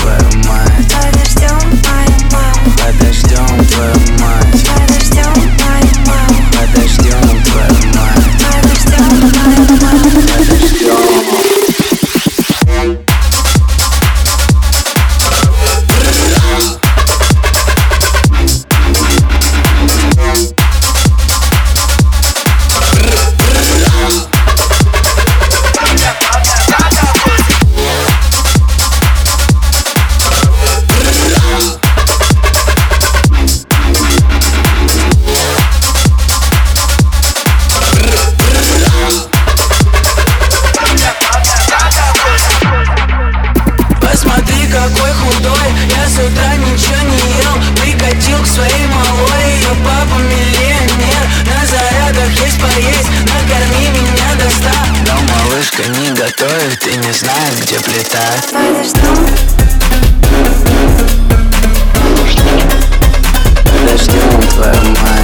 твою мать. Подождем мою маму. Подождем твою мать. Подождем мою маму. Подождем твою мать. Подождем мою маму. Подождем. Посмотри, какой худой, я с утра ничего не ел. Прикатил к своей малой, ее папа миллионер. На зарядах есть поесть, накорми меня до 100. Но малышка не готовит и не знает, где плита. Подождем. Подождем твою мать.